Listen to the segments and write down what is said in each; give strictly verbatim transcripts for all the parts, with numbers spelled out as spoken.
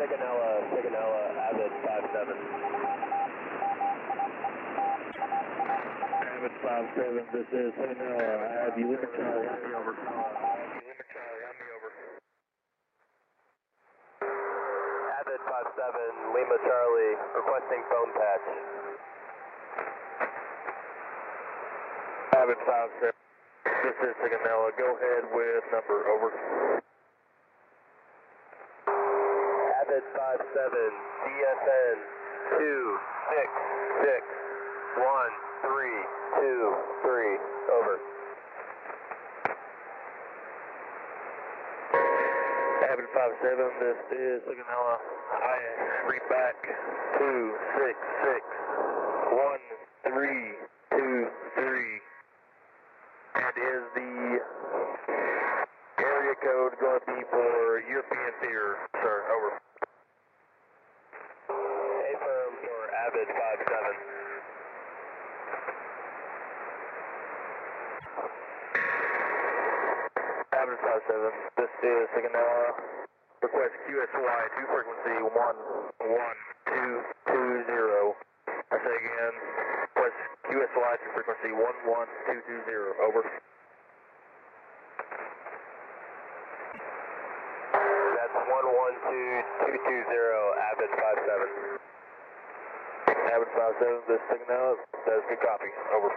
Sigonella, Sigonella, Avid five seven. Avid five seven, this is Sigonella, Avid Lima Charlie, hand me over. Avid Lima Charlie, hand me over. Avid five seven, Lima Charlie, requesting phone patch. Avid five seven, this is Sigonella, go ahead with number, over. Avid five seven, D S N two six six one three two three, over. Avid five seven, this is Sigonella, I read back, two six six one three two three, and is the area code going to be for European Theater, sir, over. Affirm for Avid five seven. Avid five seven, this is Sigonella, request Q S Y to frequency one one two two zero. I say again, request Q S Y to frequency one one two two zero, over. That's one one two two two zero, Avid five seven. Avid five seven, this Sigonella, says good copy, over.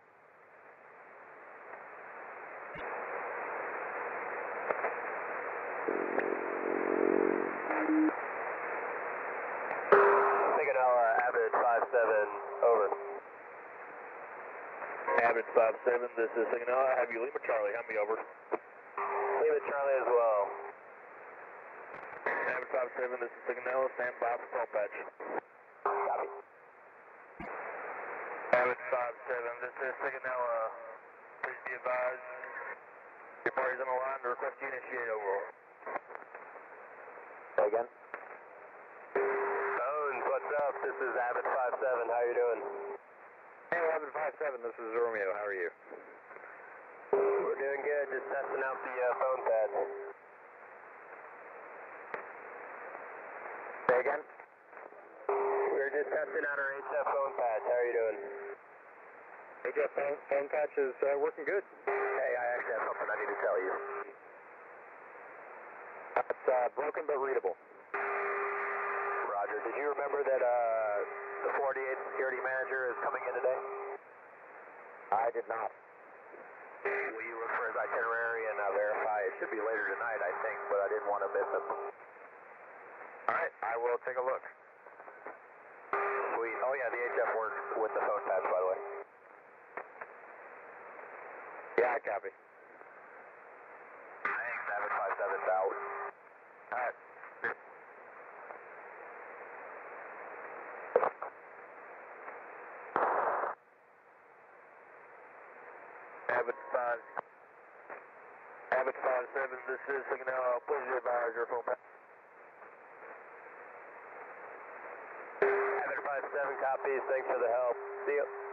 Sigonella, Avid five seven, over. Avid five seven, this is Sigonella, I have you Lima Charlie, hand me over. Lima Charlie as well. Avid five seven, this is Sigonella, stand by for phone patch. Copy. Avid five seven, this is Sigonella, please be advised, your party's on the line to request you initiate, over. Say again. Bones, what's up? This is Avid five seven, how you doing? Hey, Avid five seven, this is Romeo, how are you? We're doing good, just testing out the uh, phone pad. Say again? We're just testing out our H F phone patch, how are you doing? H F phone, phone patch is uh, working good. Hey, I actually have something I need to tell you. It's uh, broken but readable. Roger, did you remember that uh, the forty-eighth security manager is coming in today? I did not. Will you look for his itinerary and uh, verify? It should be later tonight, I think, but I didn't want to miss him. All right, I will take a look. Sweet. Oh yeah, the H F works with the phone patch, by the way. Yeah, I copy. Thanks, Avid five seven, out. All right. Avid five, Avid five seven, this is Sigonella, please advise your phone patch. Avid five seven copies, thanks for the help. See you.